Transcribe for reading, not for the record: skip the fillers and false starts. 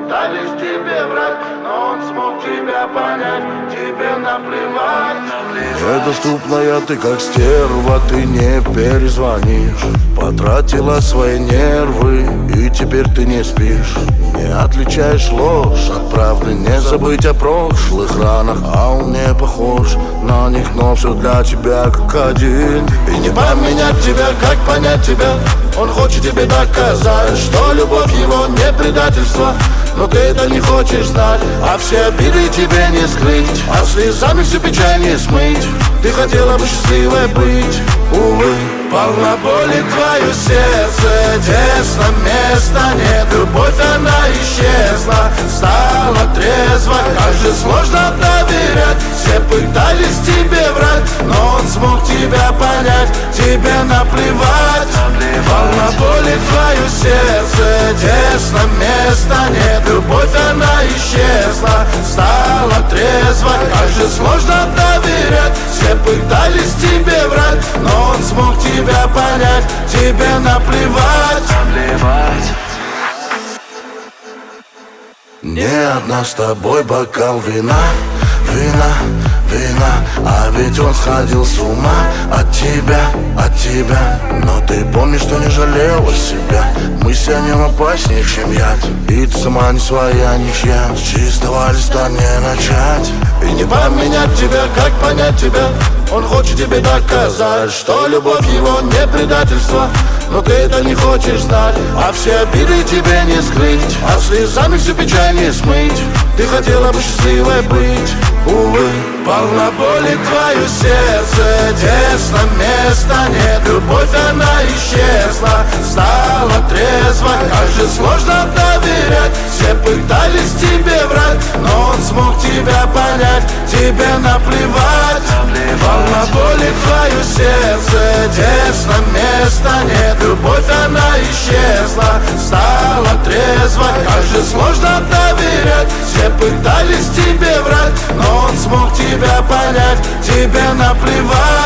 пытались тебе врать, но он смог тебя понять, тебе наплевать. Недоступная ты как стерва, ты не перезвонишь. Потратила свои нервы, и теперь ты не спишь. Не отличаешь ложь от правды, не забыть о прошлых ранах. А он не похож на них, но все для тебя как один. И не поменять тебя, как понять тебя. Он хочет тебе доказать, что любовь его не предательство. Но ты это не хочешь знать, а все обиды тебе не скрыть, а слезами всю печаль не смыть. Ты хотела бы счастливой быть, увы. Полна боли твое сердце, тесно, места нет. Любовь она исчезла, стала трезво. Как же сложно доверять, все пытались тебе врать, но он смог тебя понять, тебе наплевать. Полна боли твое сердце, тесно, места нет. Любовь она исчезла, стала трезво. Как же сложно доверять, все пытались тебе врать, но он смог тебя понять, тебе наплевать. Не одна с тобой бокал вина, вина, вина. А ведь он сходил с ума от тебя, от тебя. Но ты помнишь, что не жалела себя. Мы с ним опаснее, чем яд. И ты сама не своя, ничья. С чистого листа не начать. И не поменять тебя, как понять тебя. Он хочет тебе доказать, что любовь его не предательство. Но ты это не хочешь знать, а все обиды тебе не скрыть, а слезами всю печаль не смыть. Ты хотела бы счастливой быть, увы. Полна боли твое сердце, тесно, места нет. Любовь она исчезла, стала трезво. Как же сложно доверять, все пытались тебе врать, но он смог тебя понять, тебе наплевать. Полна боли твое сердце, тесно, места нет. Любовь она исчезла, стала трезво. Как же сложно доверять, все пытались тебе врать, но он смог тебя понять, тебе наплевать.